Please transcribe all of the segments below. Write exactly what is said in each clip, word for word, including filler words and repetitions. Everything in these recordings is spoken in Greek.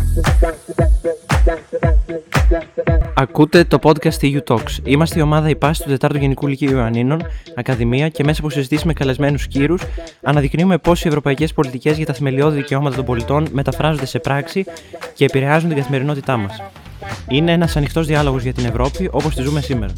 Ακούτε το podcast ι γιου Talks. Είμαστε η ομάδα υπάστη του τετάρτου Γενικού Λυκείου Ιωαννίνων, Ακαδημία, και μέσα από συζητήσεις με καλεσμένους κύρους, αναδεικνύουμε πώς οι ευρωπαϊκές πολιτικές για τα θεμελιώδη δικαιώματα των πολιτών μεταφράζονται σε πράξη και επηρεάζουν την καθημερινότητά μας. Είναι ένας ανοιχτός διάλογος για την Ευρώπη, όπως τη ζούμε σήμερα.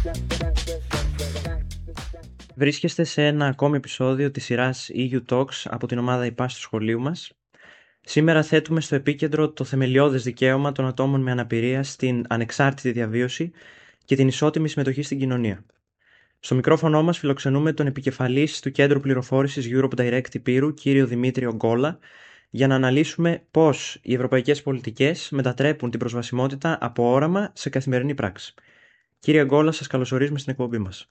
Βρίσκεστε σε ένα ακόμη επεισόδιο της σειράς ι γιου Talks από την ομάδα υπάστη του σχολείου μας. Σήμερα θέτουμε στο επίκεντρο το θεμελιώδες δικαίωμα των ατόμων με αναπηρία στην ανεξάρτητη διαβίωση και την ισότιμη συμμετοχή στην κοινωνία. Στο μικρόφωνο μας φιλοξενούμε τον επικεφαλής του Κέντρου Πληροφόρησης Europe Direct Υπήρου, κύριο Δημήτριο Γκόλα, για να αναλύσουμε πώς οι ευρωπαϊκές πολιτικές μετατρέπουν την προσβασιμότητα από όραμα σε καθημερινή πράξη. Κύριε Γκόλα, σας καλωσορίζουμε στην εκπομπή μας.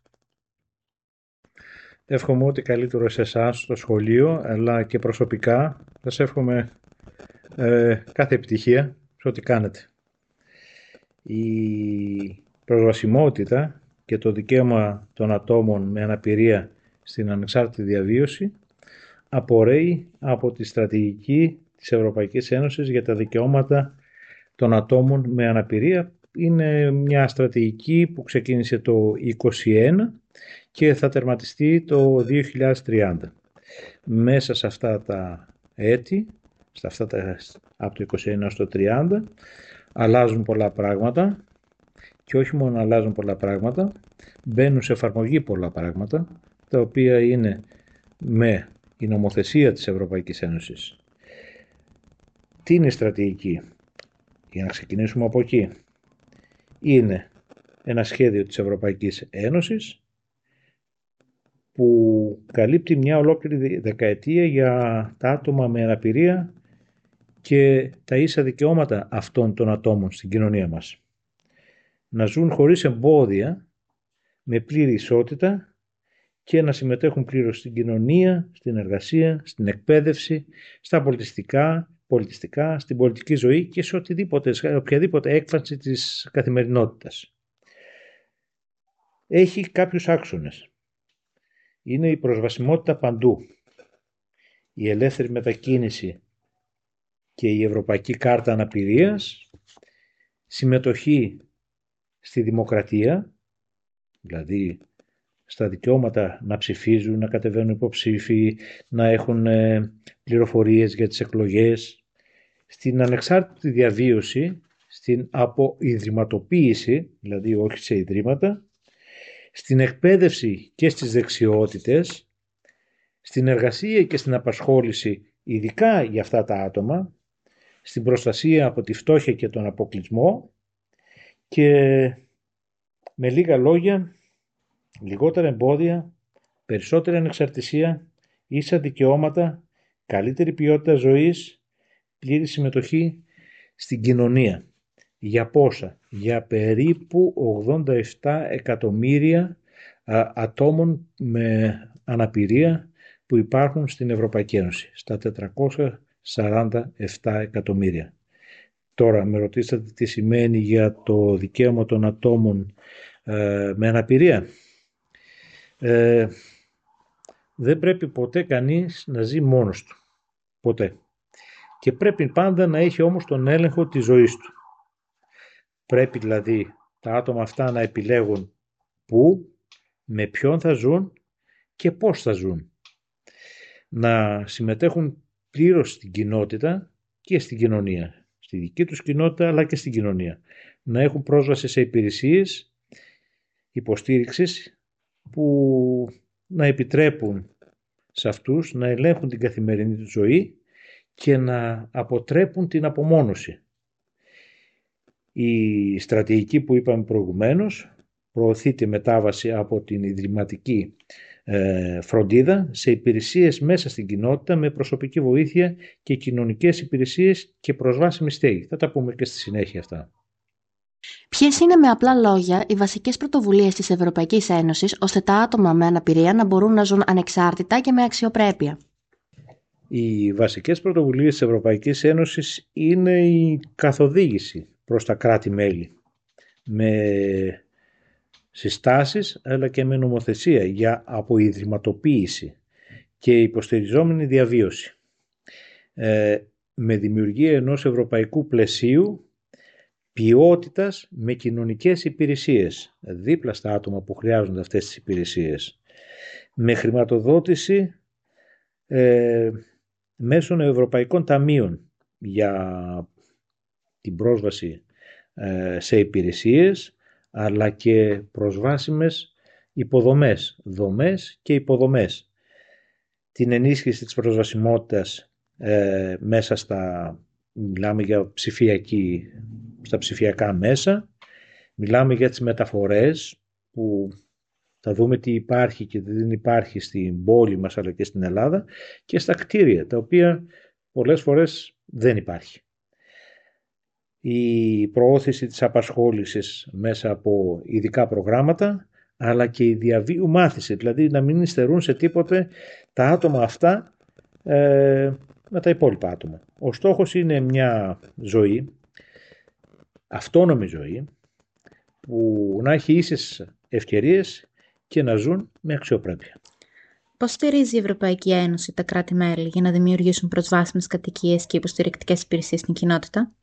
Εύχομαι ό,τι καλύτερο σε εσάς στο σχολείο, αλλά και προσωπικά. Σας εύχομαι ε, κάθε επιτυχία σε ό,τι κάνετε. Η προσβασιμότητα και το δικαίωμα των ατόμων με αναπηρία στην ανεξάρτητη διαβίωση απορρέει από τη στρατηγική της Ευρωπαϊκής Ένωσης για τα δικαιώματα των ατόμων με αναπηρία. Είναι μια στρατηγική που ξεκίνησε το είκοσι ένα και θα τερματιστεί το δύο χιλιάδες τριάντα. Μέσα σε αυτά τα έτη, σε αυτά τα, από το είκοσι ένα στο τριάντα, αλλάζουν πολλά πράγματα, και όχι μόνο αλλάζουν πολλά πράγματα, μπαίνουν σε εφαρμογή πολλά πράγματα, τα οποία είναι με η νομοθεσία της Ευρωπαϊκής Ένωσης. Τι είναι η στρατηγική? Για να ξεκινήσουμε από εκεί. Είναι ένα σχέδιο της Ευρωπαϊκής Ένωσης που καλύπτει μια ολόκληρη δεκαετία για τα άτομα με αναπηρία και τα ίσα δικαιώματα αυτών των ατόμων στην κοινωνία μας. Να ζουν χωρίς εμπόδια, με πλήρη ισότητα και να συμμετέχουν πλήρως στην κοινωνία, στην εργασία, στην εκπαίδευση, στα πολιτιστικά, πολιτιστικά, στην πολιτική ζωή και σε οτιδήποτε, σε οποιαδήποτε έκφανση της καθημερινότητας. Έχει κάποιους άξονες. Είναι η προσβασιμότητα παντού, η ελεύθερη μετακίνηση και η Ευρωπαϊκή Κάρτα Αναπηρίας, συμμετοχή στη δημοκρατία, δηλαδή στα δικαιώματα να ψηφίζουν, να κατεβαίνουν υποψήφοι, να έχουν πληροφορίες για τις εκλογές, στην ανεξάρτητη διαβίωση, στην αποϊδρυματοποίηση, δηλαδή όχι σε ιδρύματα, στην εκπαίδευση και στις δεξιότητες, στην εργασία και στην απασχόληση, ειδικά για αυτά τα άτομα, στην προστασία από τη φτώχεια και τον αποκλεισμό και με λίγα λόγια, λιγότερα εμπόδια, περισσότερη ανεξαρτησία, ίσα δικαιώματα, καλύτερη ποιότητα ζωής, πλήρη συμμετοχή στην κοινωνία. Για πόσα? Για περίπου ογδόντα επτά εκατομμύρια α, ατόμων με αναπηρία που υπάρχουν στην Ευρωπαϊκή Ένωση, στα τετρακόσια σαράντα επτά εκατομμύρια. Τώρα με ρωτήσατε τι σημαίνει για το δικαίωμα των ατόμων ε, με αναπηρία. Ε, δεν πρέπει ποτέ κανείς να ζει μόνος του. Ποτέ. Και πρέπει πάντα να έχει όμως τον έλεγχο της ζωής του. Πρέπει δηλαδή τα άτομα αυτά να επιλέγουν πού, με ποιον θα ζουν και πώς θα ζουν. Να συμμετέχουν πλήρως στην κοινότητα και στην κοινωνία. Στη δική τους κοινότητα αλλά και στην κοινωνία. Να έχουν πρόσβαση σε υπηρεσίες υποστήριξης που να επιτρέπουν σε αυτούς να ελέγχουν την καθημερινή του ζωή και να αποτρέπουν την απομόνωση. Η στρατηγική που είπαμε προηγουμένως προωθεί τη μετάβαση από την ιδρυματική ε, φροντίδα σε υπηρεσίες μέσα στην κοινότητα με προσωπική βοήθεια και κοινωνικές υπηρεσίες και προσβάσιμη στέγη. Θα τα πούμε και στη συνέχεια αυτά. Ποιες είναι με απλά λόγια οι βασικές πρωτοβουλίες της Ευρωπαϊκής Ένωσης ώστε τα άτομα με αναπηρία να μπορούν να ζουν ανεξάρτητα και με αξιοπρέπεια? Οι βασικές πρωτοβουλίες της Ευρωπαϊκής Ένωσης είναι η καθοδήγηση προς τα κράτη-μέλη με συστάσεις αλλά και με νομοθεσία για αποϊδρυματοποίηση και υποστηριζόμενη διαβίωση. Ε, με δημιουργία ενός ευρωπαϊκού πλαισίου ποιότητας με κοινωνικές υπηρεσίες, δίπλα στα άτομα που χρειάζονται αυτές τις υπηρεσίες, με χρηματοδότηση ε, μέσω ευρωπαϊκών ταμείων για την πρόσβαση ε, σε υπηρεσίες, αλλά και προσβάσιμες υποδομές, δομές και υποδομές. Την ενίσχυση της προσβασιμότητας ε, μέσα στα, μιλάμε για ψηφιακή, στα ψηφιακά μέσα, μιλάμε για τις μεταφορές που θα δούμε τι υπάρχει και τι δεν υπάρχει στην πόλη μας αλλά και στην Ελλάδα, και στα κτίρια, τα οποία πολλές φορές δεν υπάρχει. Η προώθηση της απασχόλησης μέσα από ειδικά προγράμματα, αλλά και η διαβίου μάθηση, δηλαδή να μην υστερούν σε τίποτε τα άτομα αυτά ε, με τα υπόλοιπα άτομα. Ο στόχος είναι μια ζωή, αυτόνομη ζωή, που να έχει ίσες ευκαιρίες και να ζουν με αξιοπρέπεια. Πώς στηρίζει η Ευρωπαϊκή Ένωση τα κράτη-μέλη για να δημιουργήσουν προσβάσιμες κατοικίες και υποστηρικτικές υπηρεσίες στην κοινότητα?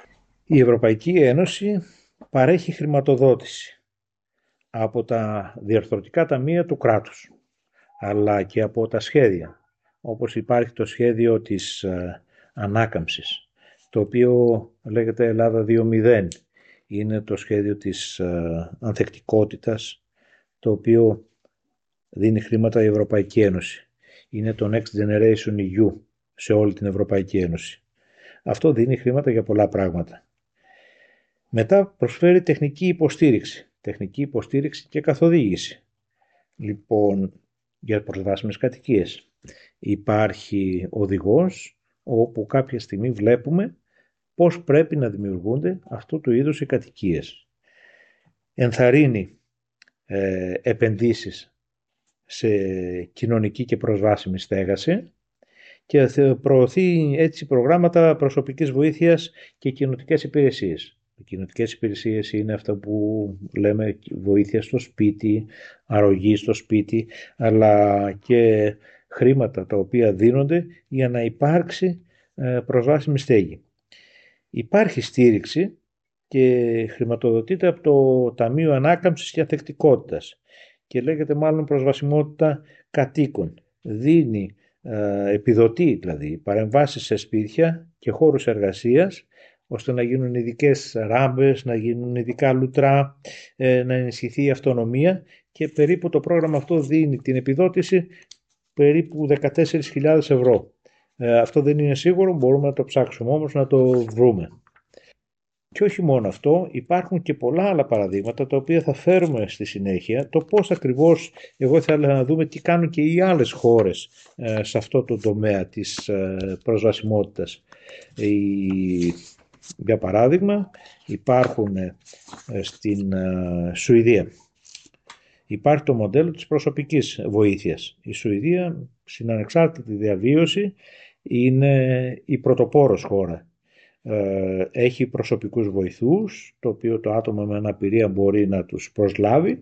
Η Ευρωπαϊκή Ένωση παρέχει χρηματοδότηση από τα διαρθρωτικά ταμεία του κράτους, αλλά και από τα σχέδια, όπως υπάρχει το σχέδιο της ε, ανάκαμψης, το οποίο λέγεται Ελλάδα δύο μηδέν. Είναι το σχέδιο της ε, ανθεκτικότητας, το οποίο δίνει χρήματα η Ευρωπαϊκή Ένωση. Είναι το Next Generation ι γιου σε όλη την Ευρωπαϊκή Ένωση. Αυτό δίνει χρήματα για πολλά πράγματα. Μετά προσφέρει τεχνική υποστήριξη. Τεχνική υποστήριξη και καθοδήγηση. Λοιπόν, για προσβάσιμες κατοικίες. Υπάρχει οδηγός όπου κάποια στιγμή βλέπουμε πώς πρέπει να δημιουργούνται αυτού του είδους οι κατοικίες. Ενθαρρύνει ε, επενδύσεις σε κοινωνική και προσβάσιμη στέγαση και προωθεί έτσι προγράμματα προσωπικής βοήθειας και κοινωνικές υπηρεσίες. Οι κοινωνικές υπηρεσίες είναι αυτά που λέμε βοήθεια στο σπίτι, αρρωγή στο σπίτι, αλλά και χρήματα τα οποία δίνονται για να υπάρξει προσβάσιμη στέγη. Υπάρχει στήριξη και χρηματοδοτείται από το Ταμείο Ανάκαμψης και Ανθεκτικότητας και λέγεται μάλλον προσβασιμότητα κατοίκων. Δίνει, επιδοτεί δηλαδή παρεμβάσεις σε σπίτια και χώρους εργασίας, ώστε να γίνουν ειδικές ράμπες, να γίνουν ειδικά λουτρά, να ενισχυθεί η αυτονομία, και περίπου το πρόγραμμα αυτό δίνει την επιδότηση περίπου δεκατέσσερις χιλιάδες ευρώ. Ε, αυτό δεν είναι σίγουρο, μπορούμε να το ψάξουμε όμως να το βρούμε. Και όχι μόνο αυτό, υπάρχουν και πολλά άλλα παραδείγματα τα οποία θα φέρουμε στη συνέχεια. Το πώς ακριβώς, εγώ θα ήθελα να δούμε τι κάνουν και οι άλλες χώρες ε, σε αυτό το τομέα της ε, προσβασιμότητας. Η... Για παράδειγμα, υπάρχουν ε, στην ε, Σουηδία. Υπάρχει το μοντέλο της προσωπικής βοήθειας. Η Σουηδία, στην ανεξάρτητη διαβίωση, είναι η πρωτοπόρος χώρα. Ε, έχει προσωπικούς βοηθούς, το οποίο το άτομο με αναπηρία μπορεί να τους προσλάβει,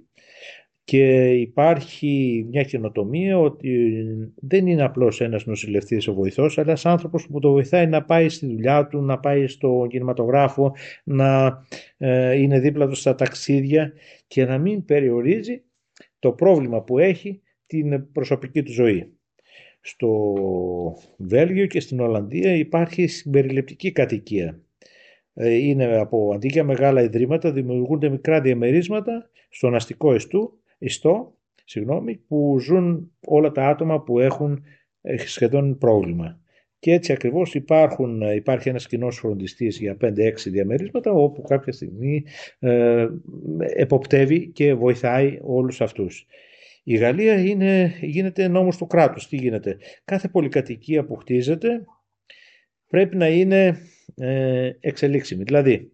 και υπάρχει μια καινοτομία ότι δεν είναι απλώς ένας νοσηλευτής ο βοηθός, αλλά ένας άνθρωπος που το βοηθάει να πάει στη δουλειά του, να πάει στο κινηματογράφο, να ε, είναι δίπλα του στα ταξίδια και να μην περιορίζει το πρόβλημα που έχει την προσωπική του ζωή. Στο Βέλγιο και στην Ολλανδία υπάρχει συμπεριληπτική κατοικία. Είναι από αντί για μεγάλα ιδρύματα, δημιουργούνται μικρά διαμερίσματα στον αστικό ιστού, ιστό, συγγνώμη, που ζουν όλα τα άτομα που έχουν σχεδόν πρόβλημα. Και έτσι ακριβώς υπάρχουν, υπάρχει ένας κοινός φροντιστής για πέντε έξι διαμερίσματα, όπου κάποια στιγμή ε, εποπτεύει και βοηθάει όλους αυτούς. Η Γαλλία είναι, γίνεται νόμος του κράτους. Τι γίνεται? Κάθε πολυκατοικία που χτίζεται πρέπει να είναι ε, εξελίξιμη. Δηλαδή,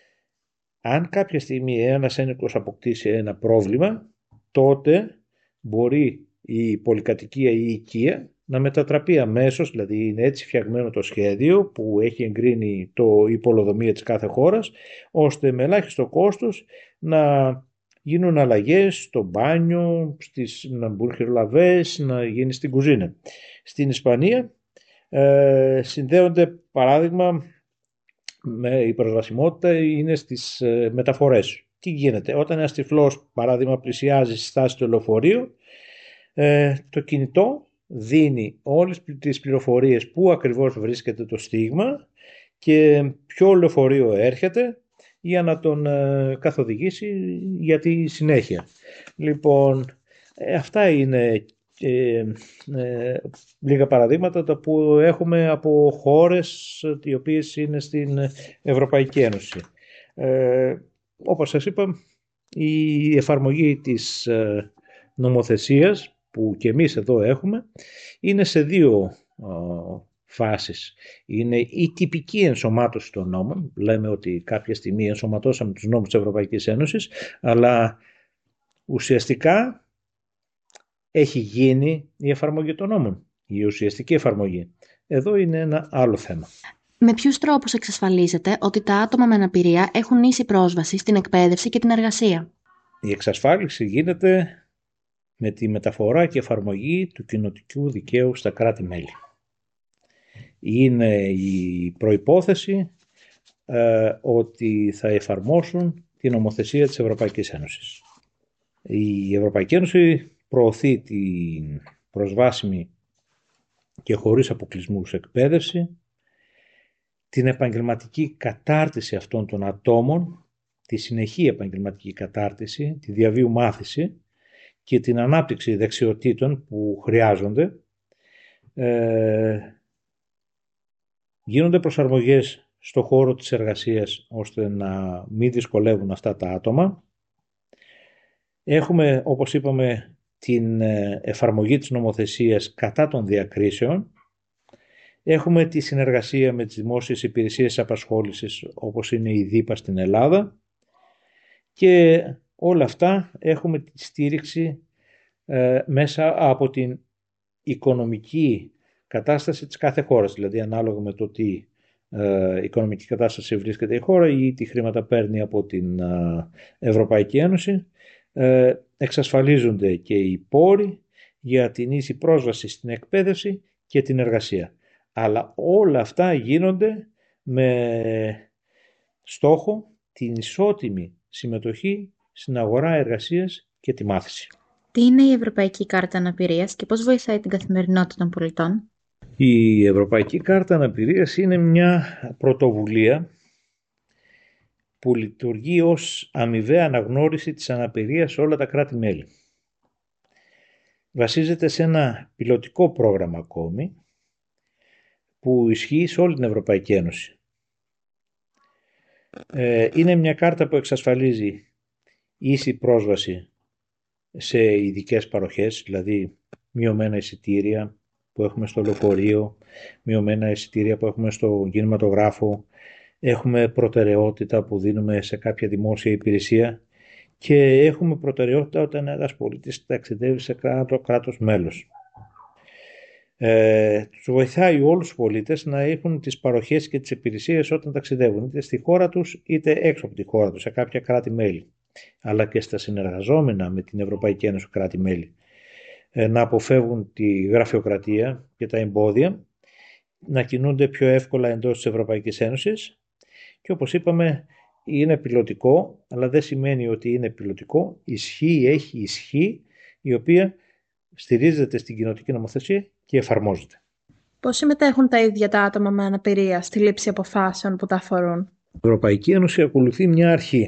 αν κάποια στιγμή ένας ένοικος αποκτήσει ένα πρόβλημα, τότε μπορεί η πολυκατοικία ή η οικία να μετατραπεί αμέσως, δηλαδή είναι έτσι φτιαγμένο το σχέδιο που έχει εγκρίνει το υπολοδομία της κάθε χώρας, ώστε με ελάχιστο κόστος να γίνουν αλλαγές στο μπάνιο, στις, να μπουν χειρολαβές, να γίνει στην κουζίνα. Στην Ισπανία Ε, συνδέονται, παράδειγμα, με η προσβασιμότητα είναι στις ε, μεταφορές. Τι γίνεται? Όταν ένας τυφλός, παράδειγμα, πλησιάζει στη στάση του λεωφορείου, ε, το κινητό δίνει όλες τις πληροφορίες που ακριβώς βρίσκεται το στίγμα και ποιο λεωφορείο έρχεται για να τον ε, καθοδηγήσει για τη συνέχεια. Λοιπόν, ε, αυτά είναι ε, ε, λίγα παραδείγματα τα που έχουμε από χώρες οι οποίες είναι στην Ευρωπαϊκή Ένωση. Ε, όπως σας είπα, η εφαρμογή της ε, νομοθεσίας που και εμείς εδώ έχουμε είναι σε δύο ε, φάσεις. Είναι η τυπική ενσωμάτωση των νόμων. Λέμε ότι κάποια στιγμή ενσωματώσαμε τους νόμους της Ευρωπαϊκής Ένωσης, αλλά ουσιαστικά έχει γίνει η εφαρμογή των νόμων, η ουσιαστική εφαρμογή. Εδώ είναι ένα άλλο θέμα. Με ποιους τρόπους εξασφαλίζεται ότι τα άτομα με αναπηρία έχουν ίση πρόσβαση στην εκπαίδευση και την εργασία? Η εξασφάλιση γίνεται με τη μεταφορά και εφαρμογή του κοινοτικού δικαίου στα κράτη-μέλη. Είναι η προϋπόθεση ε, ότι θα εφαρμόσουν την νομοθεσία της Ευρωπαϊκής Ένωσης. Η Ευρωπαϊκή Ένωση προωθεί την προσβάσιμη και χωρίς αποκλεισμούς εκπαίδευση, την επαγγελματική κατάρτιση αυτών των ατόμων, τη συνεχή επαγγελματική κατάρτιση, τη διαβίου μάθηση και την ανάπτυξη δεξιοτήτων που χρειάζονται. Ε, γίνονται προσαρμογές στο χώρο της εργασίας ώστε να μην δυσκολεύουν αυτά τα άτομα. Έχουμε, όπως είπαμε, την εφαρμογή της νομοθεσίας κατά των διακρίσεων. Έχουμε τη συνεργασία με τις δημόσιες υπηρεσίες απασχόλησης όπως είναι η ΔΥΠΑ στην Ελλάδα και όλα αυτά έχουμε τη στήριξη ε, μέσα από την οικονομική κατάσταση της κάθε χώρας, δηλαδή ανάλογα με το τι ε, οικονομική κατάσταση βρίσκεται η χώρα ή τι χρήματα παίρνει από την ε, Ευρωπαϊκή Ένωση, ε, εξασφαλίζονται και οι πόροι για την ίση πρόσβαση στην εκπαίδευση και την εργασία. Αλλά όλα αυτά γίνονται με στόχο την ισότιμη συμμετοχή στην αγορά εργασίας και τη μάθηση. Τι είναι η Ευρωπαϊκή Κάρτα Αναπηρίας και πώς βοηθάει την καθημερινότητα των πολιτών? Η Ευρωπαϊκή Κάρτα Αναπηρίας είναι μια πρωτοβουλία που λειτουργεί ως αμοιβαία αναγνώριση της αναπηρίας σε όλα τα κράτη-μέλη. Βασίζεται σε ένα πιλωτικό πρόγραμμα ακόμη που ισχύει σε όλη την Ευρωπαϊκή Ένωση. Ε, είναι μια κάρτα που εξασφαλίζει ίση πρόσβαση σε ειδικές παροχές, δηλαδή μειωμένα εισιτήρια που έχουμε στο λεωφορείο, μειωμένα εισιτήρια που έχουμε στο κινηματογράφο, έχουμε προτεραιότητα που δίνουμε σε κάποια δημόσια υπηρεσία και έχουμε προτεραιότητα όταν ένας πολίτης ταξιδεύει σε κράτο, κράτος μέλος. Ε, τους βοηθάει όλους τους πολίτες να έχουν τις παροχές και τις υπηρεσίες όταν ταξιδεύουν, είτε στη χώρα τους είτε έξω από τη χώρα τους, σε κάποια κράτη-μέλη, αλλά και στα συνεργαζόμενα με την Ευρωπαϊκή Ένωση κράτη-μέλη, ε, να αποφεύγουν τη γραφειοκρατία και τα εμπόδια, να κινούνται πιο εύκολα εντός της Ευρωπαϊκής Ένωσης και όπως είπαμε είναι πιλωτικό, αλλά δεν σημαίνει ότι είναι πιλωτικό, ισχύει, έχει ισχύ, η οποία στηρίζεται στην κοινοτική νομοθεσία και εφαρμόζεται. Πώς συμμετέχουν τα ίδια τα άτομα με αναπηρία στη λήψη αποφάσεων που τα αφορούν? Η Ευρωπαϊκή Ένωση ακολουθεί μια αρχή.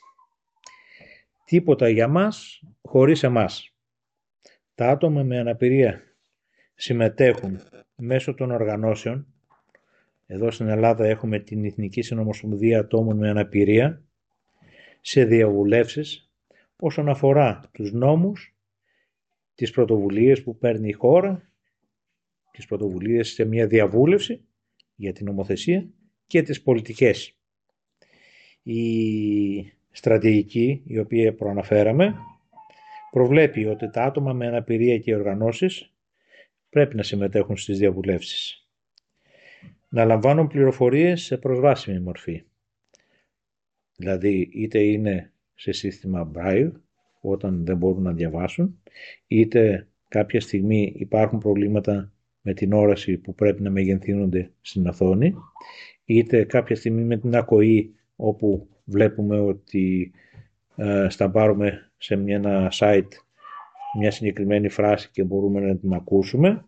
Τίποτα για μας χωρίς εμάς. Τα άτομα με αναπηρία συμμετέχουν μέσω των οργανώσεων. Εδώ στην Ελλάδα έχουμε την Εθνική Συνομοσπονδία Ατόμων με Αναπηρία σε διαβουλεύσεις όσον αφορά τους νόμους, τις πρωτοβουλίες που παίρνει η χώρα, τις πρωτοβουλίες σε μια διαβούλευση για την νομοθεσία και τις πολιτικές. Η στρατηγική, η οποία προαναφέραμε, προβλέπει ότι τα άτομα με αναπηρία και οι οργανώσεις πρέπει να συμμετέχουν στις διαβουλεύσεις. Να λαμβάνουν πληροφορίες σε προσβάσιμη μορφή. Δηλαδή είτε είναι σε σύστημα Braille όταν δεν μπορούν να διαβάσουν, είτε κάποια στιγμή υπάρχουν προβλήματα με την όραση που πρέπει να μεγενθύνονται στην οθόνη, είτε κάποια στιγμή με την ακοή, όπου βλέπουμε ότι ε, σταμπάρουμε σε μια, ένα site μια συγκεκριμένη φράση και μπορούμε να την ακούσουμε.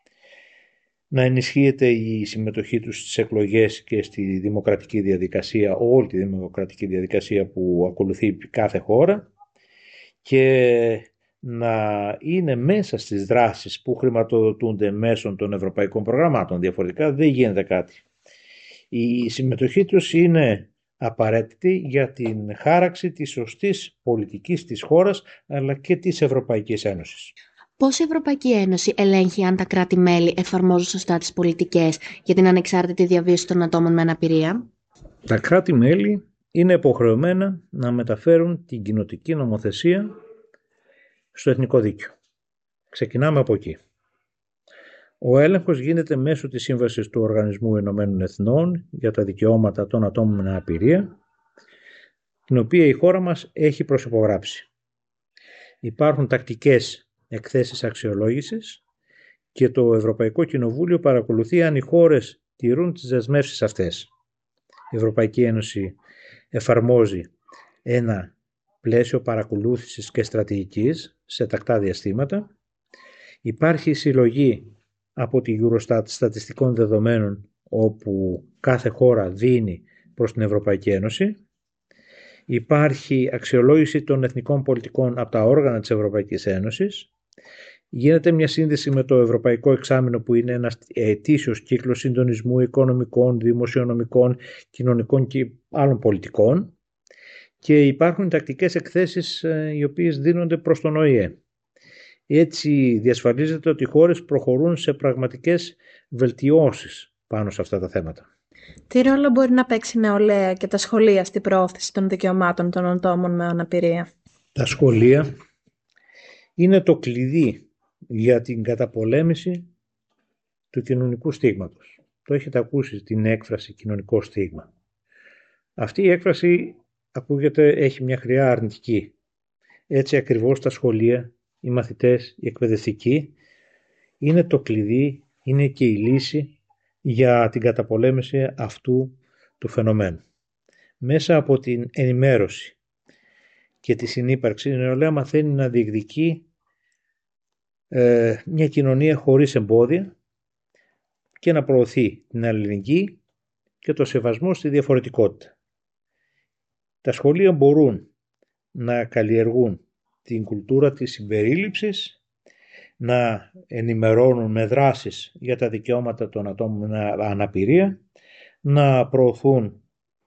Να ενισχύεται η συμμετοχή τους στις εκλογές και στη δημοκρατική διαδικασία, όλη τη δημοκρατική διαδικασία που ακολουθεί κάθε χώρα, και να είναι μέσα στις δράσεις που χρηματοδοτούνται μέσω των ευρωπαϊκών προγραμμάτων. Διαφορετικά δεν γίνεται κάτι. Η συμμετοχή τους είναι απαραίτητη για την χάραξη της σωστής πολιτικής της χώρας, αλλά και της Ευρωπαϊκής Ένωσης. Πώς η Ευρωπαϊκή Ένωση ελέγχει αν τα κράτη-μέλη εφαρμόζουν σωστά τις πολιτικές για την ανεξάρτητη διαβίωση των ατόμων με αναπηρία? Τα κράτη-μέλη είναι υποχρεωμένα να μεταφέρουν την κοινοτική νομοθεσία στο εθνικό δίκαιο. Ξεκινάμε από εκεί. Ο έλεγχος γίνεται μέσω της Σύμβασης του Οργανισμού Ηνωμένων Εθνών για τα δικαιώματα των ατόμων με αναπηρία, την οποία η χώρα μας έχει προσυπογράψει. Υπάρχουν τακτικές εκθέσεις αξιολόγησης και το Ευρωπαϊκό Κοινοβούλιο παρακολουθεί αν οι χώρες τηρούν τις δεσμεύσεις αυτές. Η Ευρωπαϊκή Ένωση εφαρμόζει ένα πλαίσιο παρακολούθησης και στρατηγικής σε τακτά διαστήματα. Υπάρχει συλλογή από τη Eurostat στατιστικών δεδομένων, όπου κάθε χώρα δίνει προς την Ευρωπαϊκή Ένωση. Υπάρχει αξιολόγηση των εθνικών πολιτικών από τα όργανα της Ευρωπαϊκής Ένωσης. Γίνεται μια σύνδεση με το Ευρωπαϊκό Εξάμηνο, που είναι ένας ετήσιος κύκλος συντονισμού οικονομικών, δημοσιονομικών, κοινωνικών και άλλων πολιτικών. Και υπάρχουν τακτικές εκθέσεις οι οποίες δίνονται προς τον Ο Η Ε. Έτσι διασφαλίζεται ότι οι χώρες προχωρούν σε πραγματικές βελτιώσεις πάνω σε αυτά τα θέματα. Τι ρόλο μπορεί να παίξει η νεολαία και τα σχολεία στην προώθηση των δικαιωμάτων των ατόμων με αναπηρία? Τα σχολεία είναι το κλειδί για την καταπολέμηση του κοινωνικού στίγματος. Το έχετε ακούσει την έκφραση κοινωνικό στίγμα. Αυτή η έκφραση ακούγεται, έχει μια χρειά αρνητική. Έτσι ακριβώς τα σχολεία, οι μαθητές, οι εκπαιδευτικοί είναι το κλειδί, είναι και η λύση για την καταπολέμηση αυτού του φαινομένου. Μέσα από την ενημέρωση και τη συνύπαρξη, η νεολαία μαθαίνει να διεκδικεί ε, μια κοινωνία χωρίς εμπόδια και να προωθεί την αλληλεγγύη και το σεβασμό στη διαφορετικότητα. Τα σχολεία μπορούν να καλλιεργούν την κουλτούρα της συμπερίληψης, να ενημερώνουν με δράσεις για τα δικαιώματα των ατόμων με αναπηρία, να προωθούν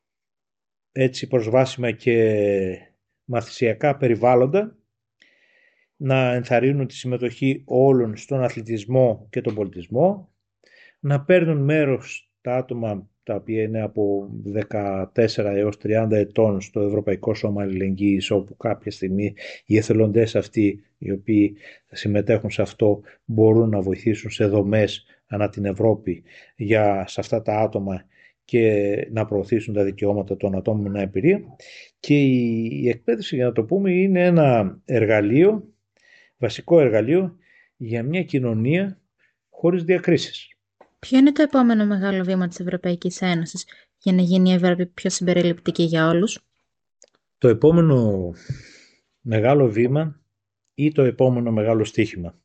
έτσι προσβάσιμα και μαθησιακά περιβάλλοντα, να ενθαρρύνουν τη συμμετοχή όλων στον αθλητισμό και τον πολιτισμό, να παίρνουν μέρος τα άτομα τα οποία είναι από δεκατέσσερα έως τριάντα ετών στο Ευρωπαϊκό Σώμα Αλληλεγγύης, όπου κάποια στιγμή οι εθελοντές αυτοί οι οποίοι θα συμμετέχουν σε αυτό μπορούν να βοηθήσουν σε δομές ανά την Ευρώπη για σε αυτά τα άτομα και να προωθήσουν τα δικαιώματα των ατόμων με αναπηρία. Και η, η εκπαίδευση, για να το πούμε, είναι ένα εργαλείο, βασικό εργαλείο για μια κοινωνία χωρίς διακρίσεις. Ποιο είναι το επόμενο μεγάλο βήμα της Ευρωπαϊκής Ένωσης για να γίνει η Ευρώπη πιο συμπεριληπτική για όλους? Το επόμενο μεγάλο βήμα ή το επόμενο μεγάλο στοίχημα,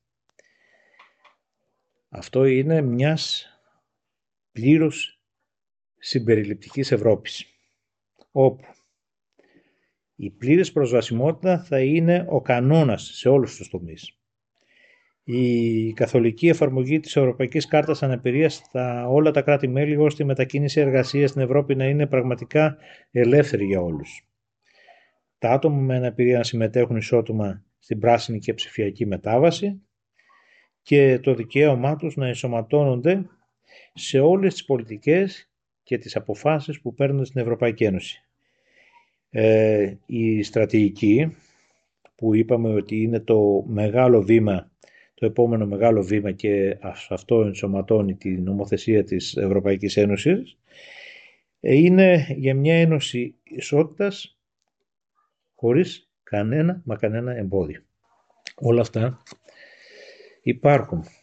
αυτό είναι μιας πλήρως συμπεριληπτικής Ευρώπης, όπου η πλήρης προσβασιμότητα θα είναι ο κανόνας σε όλους τους τομείς. Η καθολική εφαρμογή της Ευρωπαϊκής Κάρτας Αναπηρίας στα όλα τα κράτη-μέλη, ώστε η μετακίνηση εργασίας στην Ευρώπη να είναι πραγματικά ελεύθερη για όλους. Τα άτομα με αναπηρία να συμμετέχουν ισότιμα στην πράσινη και ψηφιακή μετάβαση και το δικαίωμά τους να ενσωματώνονται σε όλες τις πολιτικές και τις αποφάσεις που παίρνουν στην Ευρωπαϊκή Ένωση. Ε, η στρατηγική που είπαμε ότι είναι το μεγάλο βήμα, το επόμενο μεγάλο βήμα, και αυτό ενσωματώνει την νομοθεσία της Ευρωπαϊκής Ένωσης, είναι για μια ένωση ισότητας χωρίς κανένα μα κανένα εμπόδιο. Όλα αυτά υπάρχουν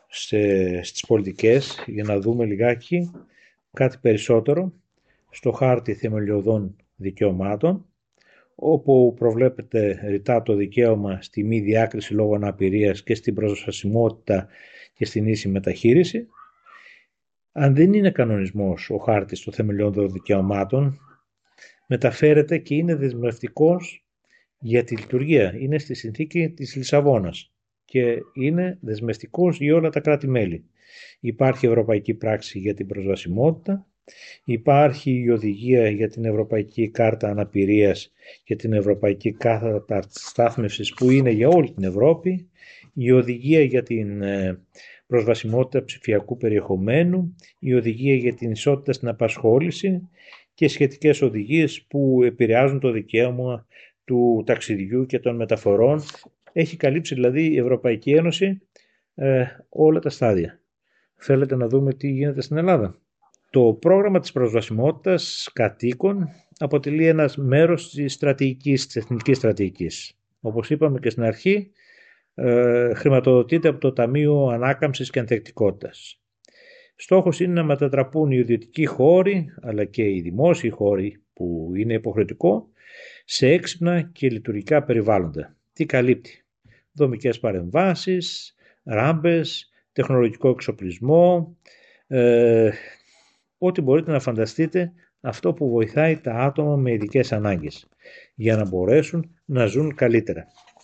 σε, στις πολιτικές για να δούμε λιγάκι κάτι περισσότερο στο χάρτη θεμελιωδών δικαιωμάτων, όπου προβλέπεται ρητά το δικαίωμα στη μη διάκριση λόγω αναπηρίας και στην προσβασιμότητα και στην ίση μεταχείριση. Αν δεν είναι κανονισμός ο χάρτης των θεμελιωδών δικαιωμάτων, μεταφέρεται και είναι δεσμευτικός για τη λειτουργία. Είναι στη συνθήκη της Λισαβόνας και είναι δεσμευτικός για όλα τα κράτη-μέλη. Υπάρχει Ευρωπαϊκή Πράξη για την Προσβασιμότητα, υπάρχει η Οδηγία για την Ευρωπαϊκή Κάρτα Αναπηρίας και την Ευρωπαϊκή Κάρτα Στάθμευσης που είναι για όλη την Ευρώπη, η Οδηγία για την Προσβασιμότητα ψηφιακού περιεχομένου, η Οδηγία για την Ισότητα στην Απασχόληση και σχετικές οδηγίες που επηρεάζουν το δικαίωμα του ταξιδιού και των μεταφορών. Έχει καλύψει δηλαδή η Ευρωπαϊκή Ένωση ε, όλα τα στάδια. Θέλετε να δούμε τι γίνεται στην Ελλάδα? Το πρόγραμμα της προσβασιμότητας κατοίκων αποτελεί ένας μέρος της στρατηγικής, της εθνικής στρατηγικής. Όπως είπαμε και στην αρχή, ε, χρηματοδοτείται από το Ταμείο Ανάκαμψης και Ανθεκτικότητας. Στόχος είναι να μετατραπούν οι ιδιωτικοί χώροι, αλλά και οι δημόσιοι χώροι που είναι υποχρεωτικό, σε έξυπνα και λειτουργικά περιβάλλοντα. Τι καλύπτει? Δομικές παρεμβάσεις, ράμπες, τεχνολογικό εξοπλισμό, ε, ό,τι μπορείτε να φανταστείτε, αυτό που βοηθάει τα άτομα με ειδικές ανάγκες για να μπορέσουν να ζουν καλύτερα.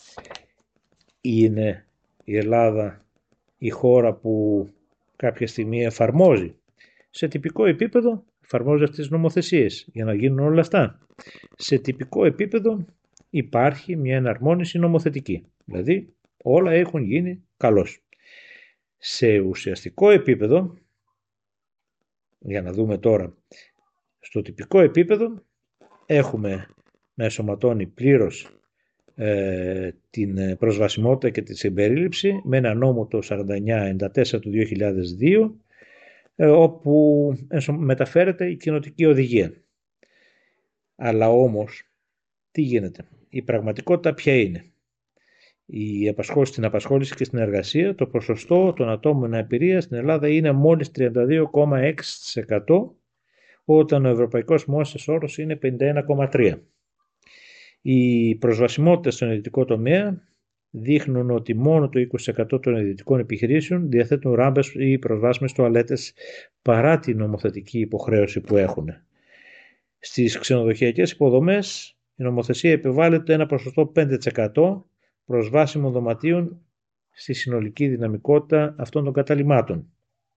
Είναι η Ελλάδα η χώρα που κάποια στιγμή εφαρμόζει σε τυπικό επίπεδο, εφαρμόζει αυτές τις νομοθεσίες για να γίνουν όλα αυτά. Σε τυπικό επίπεδο υπάρχει μια εναρμόνιση νομοθετική, δηλαδή όλα έχουν γίνει καλώς. Σε ουσιαστικό επίπεδο, για να δούμε τώρα, στο τυπικό επίπεδο έχουμε να ενσωματώνει πλήρως ε, την προσβασιμότητα και τη συμπερίληψη με ένα νόμο το σαράντα εννιά ενενήντα τέσσερα του δύο χιλιάδες δύο, ε, όπου μεταφέρεται η κοινοτική οδηγία. Αλλά όμως, τι γίνεται? Η πραγματικότητα ποια είναι? Η απασχόληση, στην απασχόληση και στην εργασία, το ποσοστό των ατόμων με αναπηρία στην Ελλάδα είναι μόλις τριάντα δύο κόμμα έξι τοις εκατό, όταν ο ευρωπαϊκός μέσος όρος είναι πενήντα ένα κόμμα τρία τοις εκατό. Η προσβασιμότητα στον ιδιωτικό τομέα δείχνουν ότι μόνο το είκοσι τοις εκατό των ιδιωτικών επιχειρήσεων διαθέτουν ράμπες ή προσβάσιμες τουαλέτες παρά την νομοθετική υποχρέωση που έχουν. Στις ξενοδοχειακές υποδομές η νομοθεσία επιβάλλεται ένα ποσοστό πέντε τοις εκατό προσβάσιμων δωματίων στη συνολική δυναμικότητα αυτών των καταλυμάτων.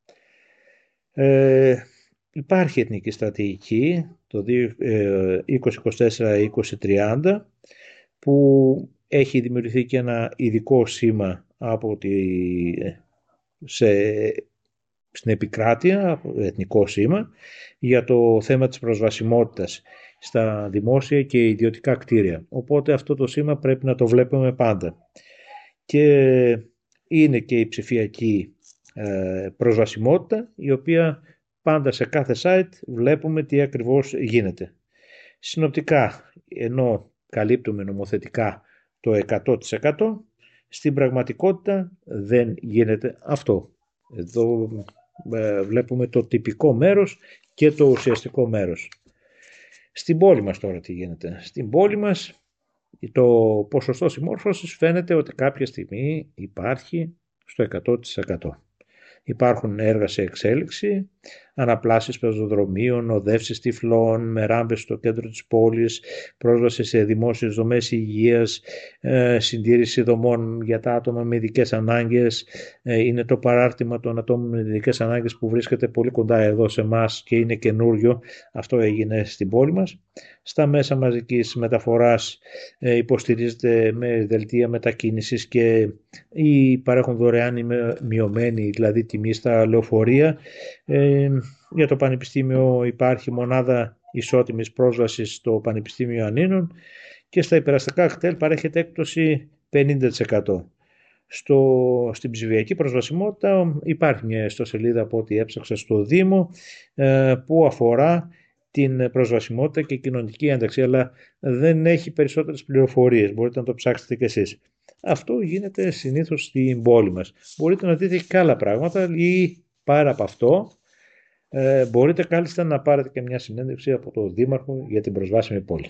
Ε, υπάρχει εθνική στρατηγική το είκοσι είκοσι τέσσερα είκοσι τριάντα που έχει δημιουργηθεί και ένα ειδικό σήμα από τη, σε, στην επικράτεια, εθνικό σήμα, για το θέμα της προσβασιμότητας στα δημόσια και ιδιωτικά κτίρια. Οπότε αυτό το σήμα πρέπει να το βλέπουμε πάντα. Και είναι και η ψηφιακή ε, προσβασιμότητα, η οποία πάντα σε κάθε site βλέπουμε τι ακριβώς γίνεται. Συνοπτικά, ενώ καλύπτουμε νομοθετικά το εκατό τοις εκατό, στην πραγματικότητα δεν γίνεται αυτό. Εδώ ε, βλέπουμε το τυπικό μέρος και το ουσιαστικό μέρος. Στην πόλη μας τώρα τι γίνεται? Στην πόλη μας το ποσοστό συμμόρφωσης φαίνεται ότι κάποια στιγμή υπάρχει στο εκατό τοις εκατό. Υπάρχουν έργα σε εξέλιξη, αναπλάσεις πεζοδρομίων, οδεύσεις τυφλών, με ράμπες στο κέντρο της πόλης, πρόσβαση σε δημόσιες δομές υγείας, ε, συντήρηση δομών για τα άτομα με ειδικές ανάγκες. Ε, είναι το παράρτημα των ατόμων με ειδικές ανάγκες που βρίσκεται πολύ κοντά εδώ σε εμάς και είναι καινούριο. Αυτό έγινε στην πόλη μας. Στα μέσα μαζικής μεταφοράς ε, υποστηρίζεται με δελτία μετακίνησης και ή παρέχουν δωρεάν ή μειωμένη δηλαδή τιμή στα λεωφορεία. Ε, για το Πανεπιστήμιο υπάρχει μονάδα ισότιμης πρόσβασης στο Πανεπιστήμιο Ανίνων και στα υπεραστικά κτέλ παρέχεται έκπτωση πενήντα τοις εκατό. Στο, στην ψηφιακή προσβασιμότητα υπάρχει μια ιστοσελίδα από ό,τι έψαξα στο Δήμο ε, που αφορά την προσβασιμότητα και κοινωνική ένταξη, αλλά δεν έχει περισσότερες πληροφορίες, μπορείτε να το ψάξετε κι εσείς. Αυτό γίνεται συνήθως στην πόλη μας. Μπορείτε να δείτε και άλλα πράγματα ή πέρα από αυτό ε, μπορείτε κάλλιστα να πάρετε και μια συνέντευξη από τον Δήμαρχο για την προσβάσιμη πόλη.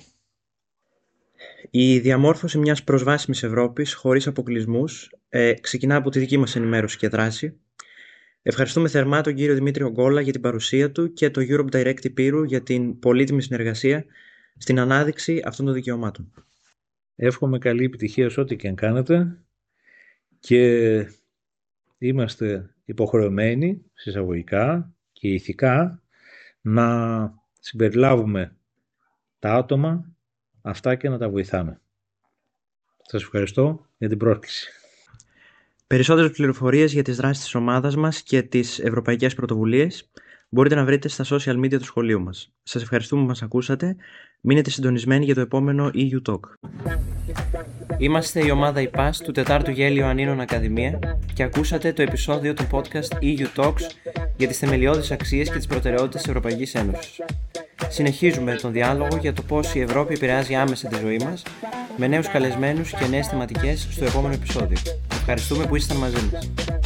Η διαμόρφωση μιας προσβάσιμης Ευρώπης χωρίς αποκλεισμούς ε, ξεκινά από τη δική μας ενημέρωση και δράση. Ευχαριστούμε θερμά τον κύριο Δημήτριο Γκόλα για την παρουσία του και το Europe Direct Υπήρου για την πολύτιμη συνεργασία στην ανάδειξη αυτών των δικαιωμάτων. Εύχομαι καλή επιτυχία σε ό,τι και αν κάνετε και είμαστε υποχρεωμένοι συσσαγωγικά και ηθικά να συμπεριλάβουμε τα άτομα αυτά και να τα βοηθάμε. Σας ευχαριστώ για την πρόσκληση. Περισσότερες πληροφορίες για τις δράσεις της ομάδας μας και τις ευρωπαϊκές πρωτοβουλίες μπορείτε να βρείτε στα social media του σχολείου μας. Σας ευχαριστούμε που μας ακούσατε. Μείνετε συντονισμένοι για το επόμενο ι γιου Talk. Είμαστε η ομάδα ΙΠΑΣ του τετάρτου Γέλιο Ιωαννίνων Ακαδημία και ακούσατε το επεισόδιο του podcast ι γιου Talks για τις θεμελιώδεις αξίες και τις προτεραιότητες της Ευρωπαϊκής Ένωσης. Συνεχίζουμε τον διάλογο για το πώς η Ευρώπη επηρεάζει άμεσα τη ζωή μας, με νέους καλεσμένους και νέες θεματικές στο επόμενο επεισόδιο. Ευχαριστούμε που ήσασταν μαζί μας.